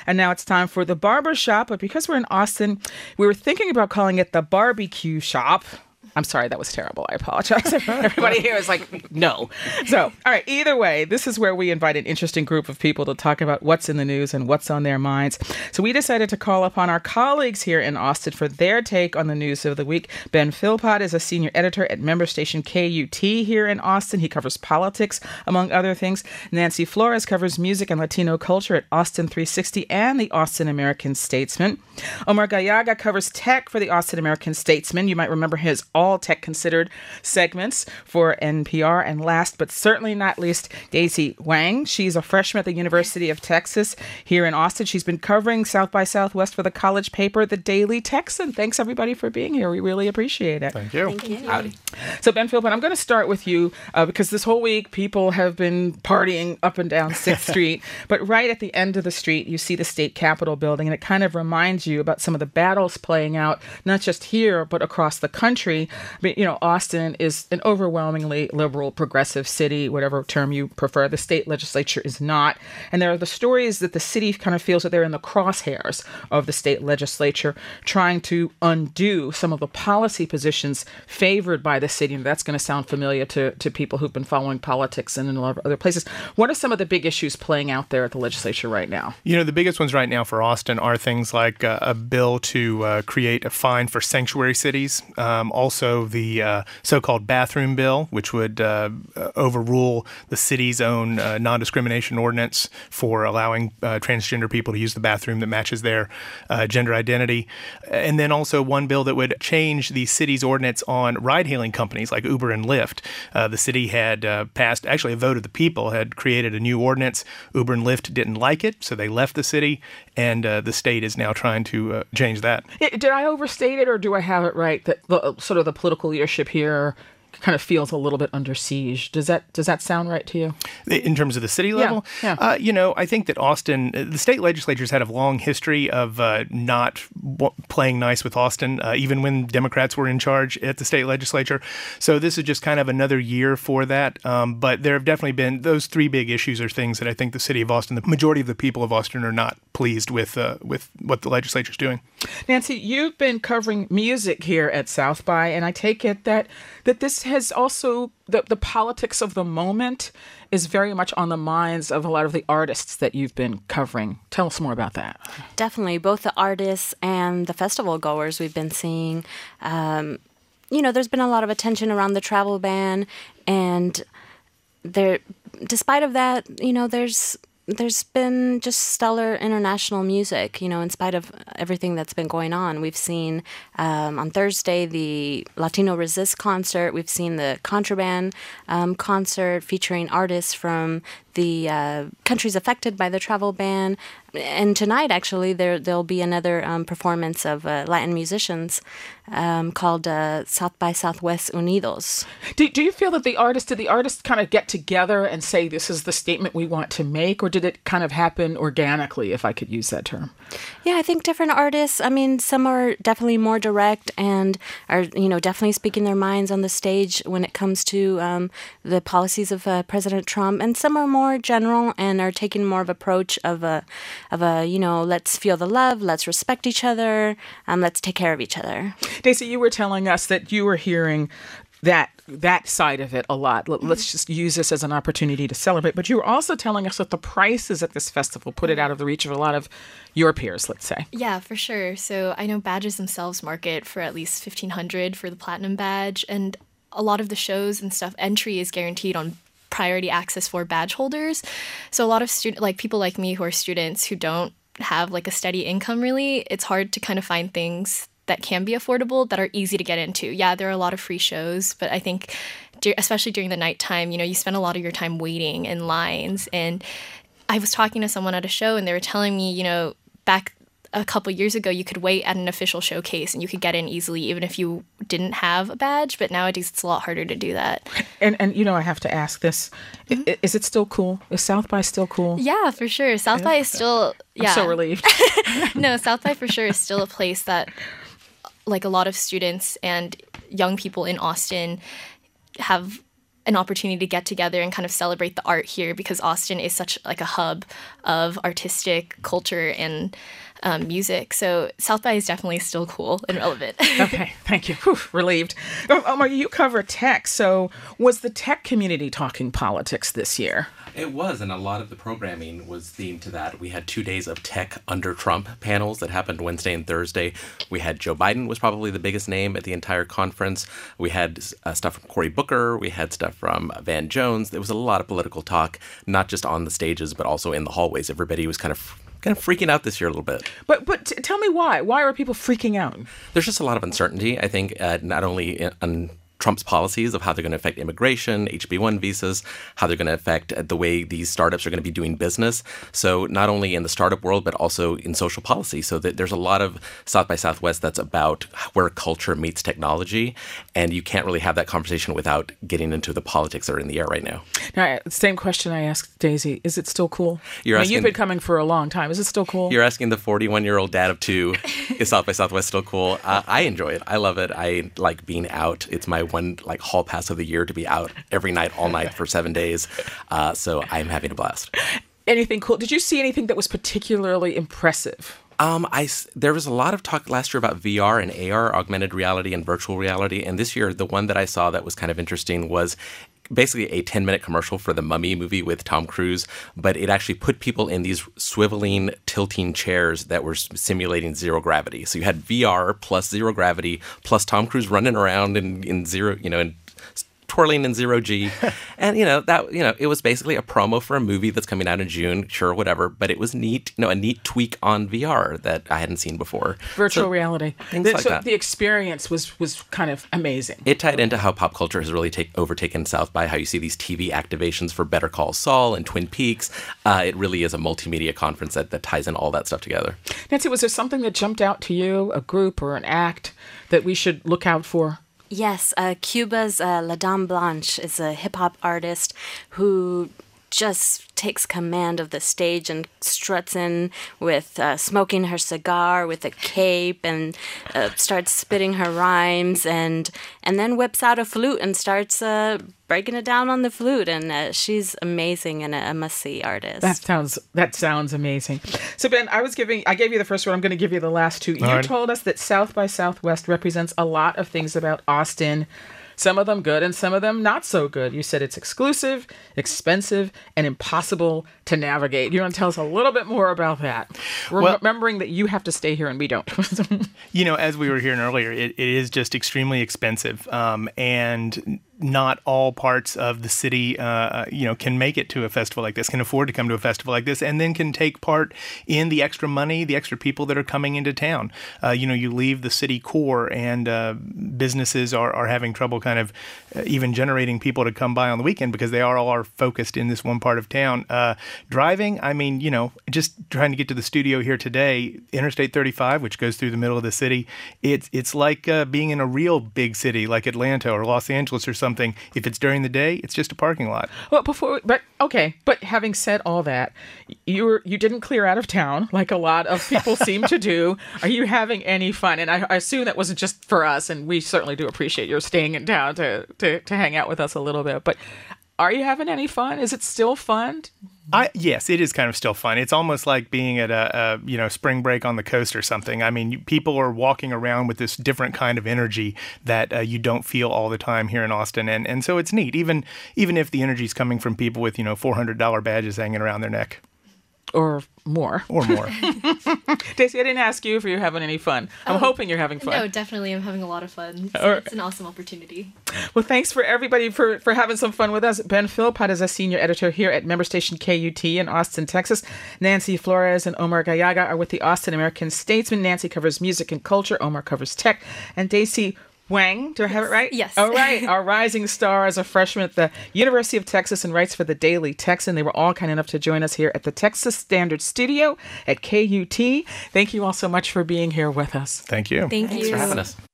And now it's time for the barber shop. But because we're in Austin, we were thinking about calling it the barbecue shop. I'm sorry, that was terrible. I apologize. Everybody here is like, no. So, all right, either way, this is where we invite an interesting group of people to talk about what's in the news and what's on their minds. So we decided to call upon our colleagues here in Austin for their take on the news of the week. Ben Philpott is a senior editor at member station KUT here in Austin. He covers politics, among other things. Nancy Flores covers music and Latino culture at Austin 360 and the Austin American Statesman. Omar Gallaga covers tech for the Austin American Statesman. You might remember his All Tech Considered segments for NPR. And last but certainly not least, Daisy Wang. She's a freshman at the University of Texas here in Austin. She's been covering South by Southwest for the college paper, The Daily Texan. Thanks, everybody, for being here. We really appreciate it. Thank you. Thank you. Howdy. So, Ben Philpott, I'm going to start with you because this whole week people have been partying up and down 6th Street. But right at the end of the street, you see the state capitol building, and it kind of reminds you about some of the battles playing out, not just here, but across the country. But, you know, Austin is an overwhelmingly liberal, progressive city, whatever term you prefer. The state legislature is not. And there are the stories that the city kind of feels that they're in the crosshairs of the state legislature, trying to undo some of the policy positions favored by the city. And that's going to sound familiar to people who've been following politics and in a lot of other places. What are some of the big issues playing out there at the legislature right now? You know, the biggest ones right now for Austin are things like a bill to create a fine for sanctuary cities. Also, the so-called bathroom bill, which would overrule the city's own non-discrimination ordinance for allowing transgender people to use the bathroom that matches their gender identity. And then also one bill that would change the city's ordinance on ride-hailing companies like Uber and Lyft. The city had passed, actually a vote of the people, had created a new ordinance. Uber and Lyft didn't like it, so they left the city, and the state is now trying to change that. Did I overstate it, or do I have it right that sort of the political leadership here kind of feels a little bit under siege? Does that sound right to you? In terms of the city level? Yeah. You know, I think that Austin, the state legislature's had a long history of not playing nice with Austin, even when Democrats were in charge at the state legislature. So this is just kind of another year for that. But there have definitely been those three big issues are things that I think the city of Austin, the majority of the people of Austin are not pleased with what the legislature's doing. Nancy, you've been covering music here at South by, and I take it that this has also, the politics of the moment is very much on the minds of a lot of the artists that you've been covering. Tell us more about that. Definitely. Both the artists and the festival goers we've been seeing. There's been a lot of attention around the travel ban, and despite of that, there's been just stellar international music, in spite of everything that's been going on. We've seen on Thursday the Latino Resist concert. We've seen the Contraband concert featuring artists from the countries affected by the travel ban. And tonight, actually, there'll be another performance of Latin musicians called South by Southwest Unidos. Do you feel that did the artists kind of get together and say, this is the statement we want to make, or did it kind of happen organically, if I could use that term? Yeah, I think different artists, some are definitely more direct and are, definitely speaking their minds on the stage when it comes to the policies of President Trump. And some are more general and are taking more of an approach of a let's feel the love, let's respect each other, let's take care of each other. Daisy, you were telling us that you were hearing that side of it a lot. Let's just use this as an opportunity to celebrate. But you were also telling us that the prices at this festival put it out of the reach of a lot of your peers, let's say. Yeah, for sure. So I know badges themselves market for at least $1,500 for the platinum badge. And a lot of the shows and stuff, entry is guaranteed on priority access for badge holders. So a lot of people like me who are students who don't have like a steady income, really, it's hard to kind of find things that can be affordable that are easy to get into. Yeah, there are a lot of free shows, but I think especially during the nighttime, you spend a lot of your time waiting in lines. And I was talking to someone at a show and they were telling me, back a couple years ago, you could wait at an official showcase and you could get in easily even if you didn't have a badge. But nowadays, it's a lot harder to do that. And I have to ask this. Mm-hmm. Is it still cool? Is South by still cool? Yeah, for sure. South by is still, yeah. I'm so relieved. No, South by for sure is still a place that like a lot of students and young people in Austin have an opportunity to get together and kind of celebrate the art here, because Austin is such like a hub of artistic culture and music. So South by is definitely still cool and relevant. Okay, thank you. Whew, relieved. Omar, you cover tech, so was the tech community talking politics this year? It was, and a lot of the programming was themed to that. We had 2 days of tech under Trump panels that happened Wednesday and Thursday. We had Joe Biden was probably the biggest name at the entire conference. We had stuff from Cory Booker. We had stuff from Van Jones. There was a lot of political talk, not just on the stages, but also in the hallways. Everybody was kind of freaking out this year a little bit. But tell me why. Why are people freaking out? There's just a lot of uncertainty, I think, not only on Trump's policies of how they're going to affect immigration, HB1 visas, how they're going to affect the way these startups are going to be doing business. So not only in the startup world, but also in social policy. So that there's a lot of South by Southwest that's about where culture meets technology. And you can't really have that conversation without getting into the politics that are in the air right now. Now, same question I asked Daisy. Is it still cool? You've been coming for a long time. Is it still cool? You're asking the 41-year-old dad of 2, is South by Southwest still cool? I enjoy it. I love it. I like being out. It's my one like hall pass of the year to be out every night, all night for 7 days. So I'm having a blast. Anything cool? Did you see anything that was particularly impressive? There was a lot of talk last year about VR and AR, augmented reality and virtual reality. And this year, the one that I saw that was kind of interesting was basically a 10-minute commercial for the Mummy movie with Tom Cruise, but it actually put people in these swiveling, tilting chairs that were simulating zero gravity. So you had VR plus zero gravity plus Tom Cruise running around in zero, and twirling in zero G. And, it was basically a promo for a movie that's coming out in June, sure, whatever. But it was neat, a neat tweak on VR that I hadn't seen before. Virtual reality. Things like that. The experience was kind of amazing. It tied into how pop culture has really overtaken South by, how you see these TV activations for Better Call Saul and Twin Peaks. It really is a multimedia conference that ties in all that stuff together. Nancy, was there something that jumped out to you, a group or an act, that we should look out for? Yes, Cuba's La Dame Blanche is a hip-hop artist who just takes command of the stage and struts in with smoking her cigar with a cape and starts spitting her rhymes and then whips out a flute and starts breaking it down on the flute. And she's amazing and a must-see artist. That sounds amazing. So Ben, I gave you the first one. I'm going to give you the last two. You told us that South by Southwest represents a lot of things about Austin. Some of them good and some of them not so good. You said it's exclusive, expensive, and impossible to navigate. You want to tell us a little bit more about that? Remembering that you have to stay here and we don't. As we were hearing earlier, it is just extremely expensive. And not all parts of the city, can make it to a festival like this, can afford to come to a festival like this, and then can take part in the extra money, the extra people that are coming into town. You leave the city core and businesses are having trouble kind of even generating people to come by on the weekend because they all are focused in this one part of town. Driving, just trying to get to the studio here today, Interstate 35, which goes through the middle of the city, it's like being in a real big city like Atlanta or Los Angeles or something. If it's during the day, it's just a parking lot. Well, but having said all that, you didn't clear out of town like a lot of people seem to do. Are you having any fun? And I assume that wasn't just for us, and we certainly do appreciate your staying in town to hang out with us a little bit. But are you having any fun? Is it still fun? Yes, it is kind of still fun. It's almost like being at a spring break on the coast or something. I mean, people are walking around with this different kind of energy that you don't feel all the time here in Austin, and so it's neat. Even if the energy is coming from people with $400 badges hanging around their neck. Or more. Daisy, I didn't ask you if you're having any fun. I'm hoping you're having fun. No, definitely. I'm having a lot of fun. So it's an awesome opportunity. Well, thanks for everybody for having some fun with us. Ben Philpott is a senior editor here at member station KUT in Austin, Texas. Nancy Flores and Omar Gallaga are with the Austin American Statesman. Nancy covers music and culture. Omar covers tech. And Daisy Wang, do I have it right? Yes. All right. Our rising star as a freshman at the University of Texas and writes for the Daily Texan. They were all kind enough to join us here at the Texas Standard Studio at KUT. Thank you all so much for being here with us. Thank you. Thanks for having us.